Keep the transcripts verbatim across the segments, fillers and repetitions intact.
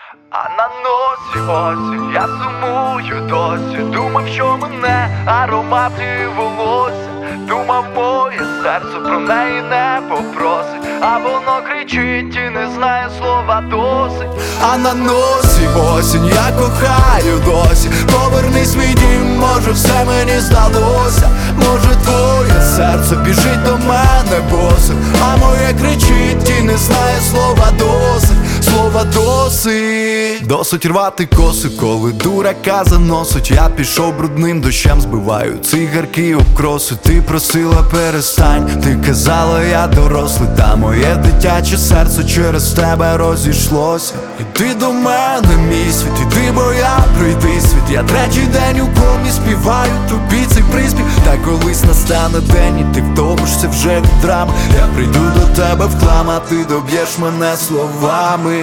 А на носі осінь, я сумую досі. Думав, що мене аромати волосся. Думав, моє серце про неї не попросить, а воно кричить і не знає слова досить. А на носі осінь, я кохаю досі. Повернись мій дім, може все мені здалося. Може твоє серце біжить до мене босим, а моє кричить і не знає слова досить. Слова досить. Досить рвати коси, коли дурака заносить. Я пішов брудним дощем, збиваю цигарки об кроси. Ти просила перестань, ти казала я дорослий, та моє дитяче серце через тебе розійшлося. Іди до мене, мій світ, іди, бо я прийди світ. Я третій день у комі співаю тобі цей приспів. Та колись настане день і ти втомишся вже від драми. Я прийду до тебе в хлам, а ти доб'єш мене словами.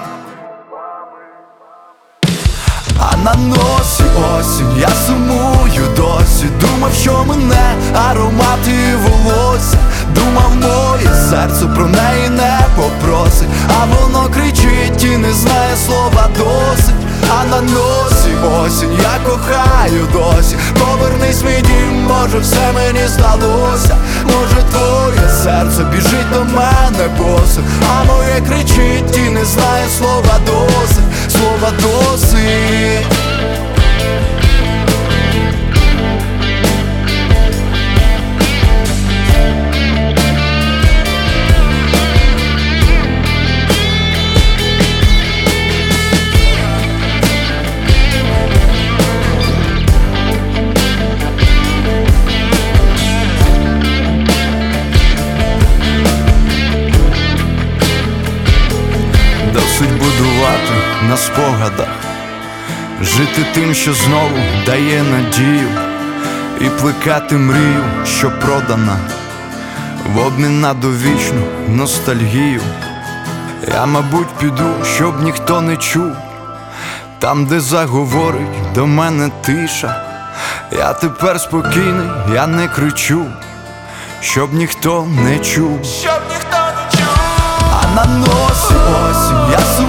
А на носі осінь, я сумую досі. Думав, що мене аромати волосся. Думав, моє серце про неї не попросить, а воно кричить і не знає слова досить. А на носі осінь, я кохаю досі. Повернись мій дім, може все мені здалося. Може твоє серце біжить до мене босим, а моє кричить і не знає слова досить. Слова досить. Досить будувати на спогадах, жити тим, що знову дає надію, і плекати мрію, що продана в обмін на довічну ностальгію. Я, мабуть, піду, щоб ніхто не чув, там, де заговорить до мене тиша. Я тепер спокійний, я не кричу, щоб ніхто не чув. Щоб ніхто не чув. А на носі осінь, я